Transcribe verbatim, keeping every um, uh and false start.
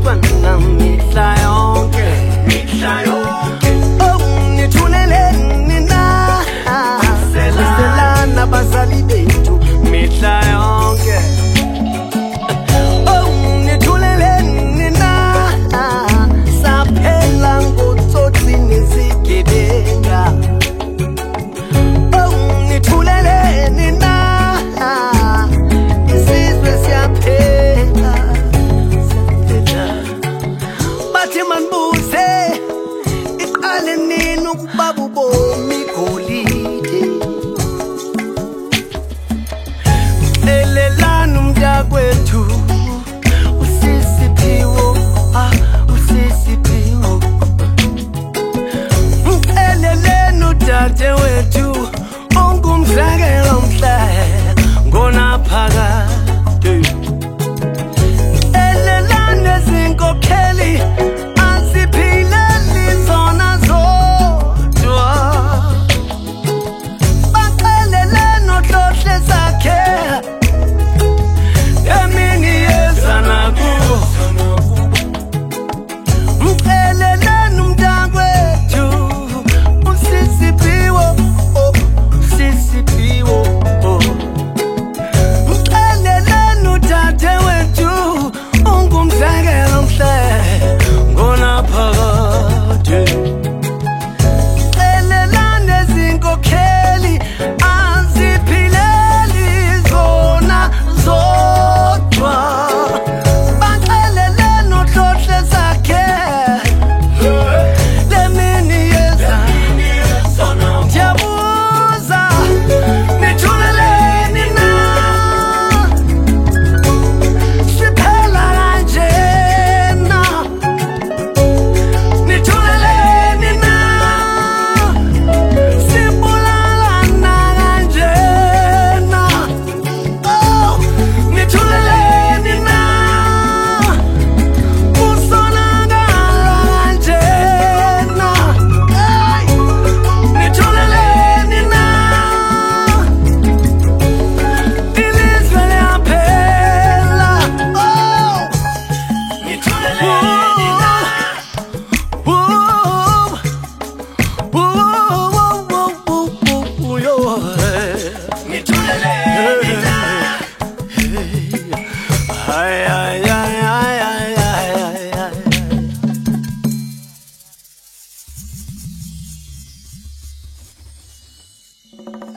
sifana mihla yonke, mihla yonke. Oh, nithuleleni na, siselana bazali bethu mihla yonke. Oh, nithuleleni na, saphela ngotsotsi nezigebenga. Oh, nithuleleni na, isizwe siyaphela, siyaphela. Bathi manbuze iqale nini ukuba bubomi golide. Elelani umntakwethu usisiphiwo, ah usisiphiwo. Eleleni udadewethu ongumzekelo omhle ngonaphakade. Elelani ezinkokheli aziphileli zona zodwa. Baxeleleni ohlohle zakhe emini yeza nakubo. Mceleleni umntakwethu usisiphiwo, oh usisiphiwo, oh. Mceleleni udadewethu ongumzekelo omhle ngonaphakade. Mceleleni ezinkokheli aziphileli zona zodwa. Baxeleleni ohlohle zakhe lemini yeza. Ndiyabuza, nithuleleni na, siphela kanjena. Nithuleleni na, sibulalana kanjena. Oh, nithuleleni na, kusonakala kanjena. Hey, nithuleleni na, ilizwe liyaphela. Oh, nithuleleni na. Whoa, whoa, whoa, whoa, whoa, whoa, yo. Nithuleleni na. Ay, ay, ay, ay, ay, ay, ay, ay.